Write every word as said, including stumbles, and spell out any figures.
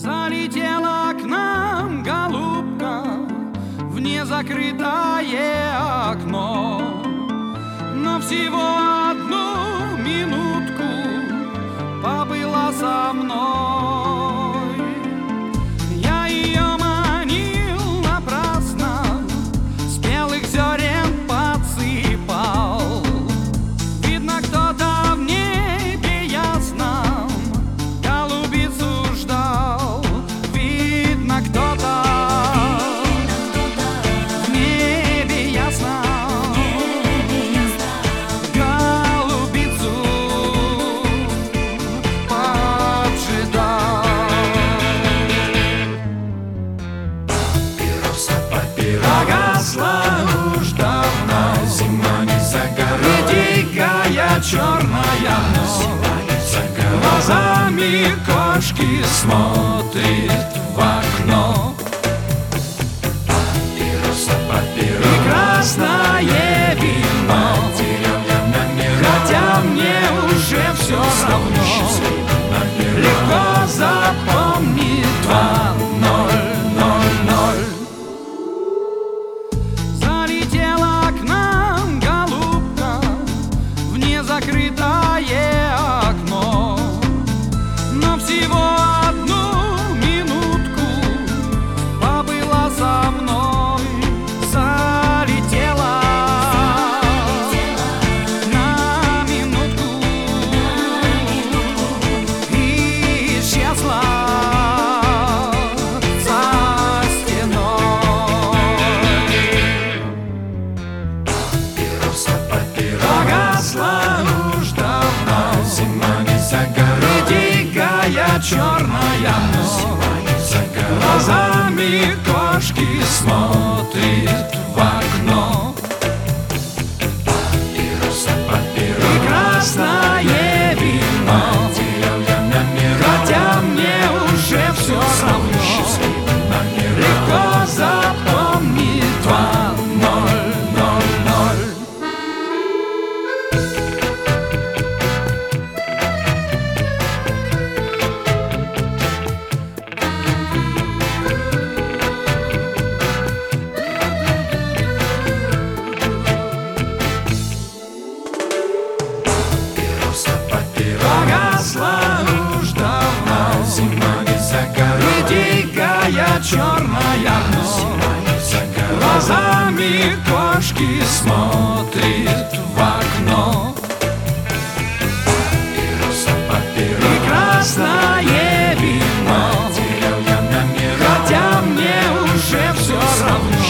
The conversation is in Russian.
Залетела к нам голубка в незакрытое окно, но всего одну минутку побыла со мной. Я ее манил напрасно, спелых зерен подсыпал. Видно, кто-то в небе ясном голубицу ждал. Видно, кто-то в небе ясном голубицу поджидал. Папироса, папироса, Погасла уж давно зима не за горой, и дикая черная ночь. зима не за горой. Глазами кошки смотрит в окно. Папироса, И папироса, красное вино, терял я номера, хотя мне уже все равно. номера. Легко запомнить два ноль ноль ноль. Залетела к нам голубка в незакрытое окно, но всего одну минутку побыла со мной. Залетела на минутку и исчезла за стеной. Папироса, папироса, Погасла уж давно зима не за горой, и дикая черная ночь. зима не за горой. Глазами кошки смотрит в окно. Папироса, И папироса, красное вино, терял я номера, хотя мне уже все равно. номера. Легко запомнить два ноль ноль ноль. Папироса, папироса, Погасла уж давно зима не за и горой, дикая черная ночь. зима не за горой. Глазами кошки смотрит в окно. Папироса, И папироса, красное вино, терял я номера, хотя мне уже все равно.